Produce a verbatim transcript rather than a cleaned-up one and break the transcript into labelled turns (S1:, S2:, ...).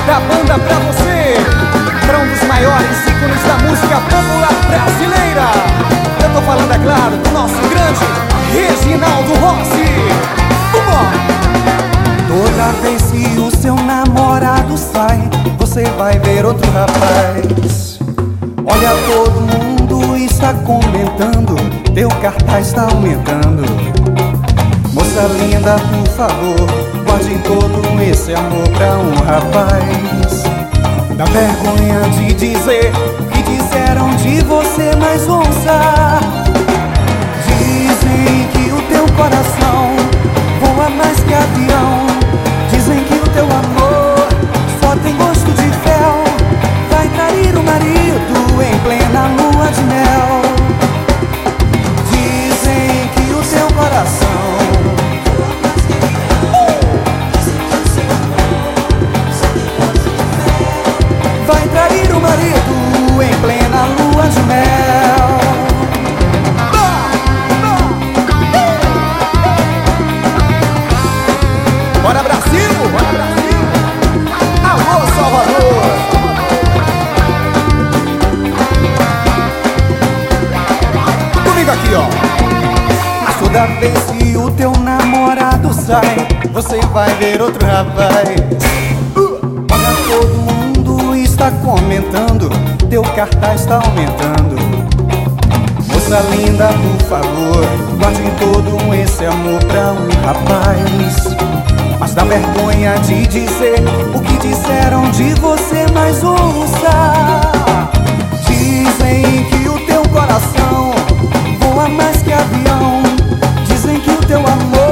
S1: da banda pra você, pra um dos maiores ícones da música popular brasileira. Eu tô falando, é claro, do nosso grande Reginaldo Rossi. Vamos!
S2: Toda vez que o seu namorado sai, você vai ver outro rapaz. Olha, todo mundo está comentando, teu cartaz está aumentando. Moça linda, por favor, guarde todo esse amor pra um rapaz. Dá vergonha de dizer o que disseram de você, mas ouça. Dizem que o teu coração voa mais que avião. Dizem que o teu amor só tem gosto de fel. Vai trair o marido em plena lua de mel. Dizem que o teu coração vai trair o marido em plena lua de mel.
S1: Bora Brasil! Bora Brasil! Alô Salvador! Comigo aqui, ó.
S2: Mas toda vez que o teu namorado sai, você vai ver outro rapaz. Olha, todo mundo está comentando, teu cartaz está aumentando. Moça linda, por favor, guarde todo esse amor pra um rapaz. Mas dá vergonha de dizer o que disseram de você, mas ouça. Dizem que o teu coração voa mais que avião. Dizem que o teu amor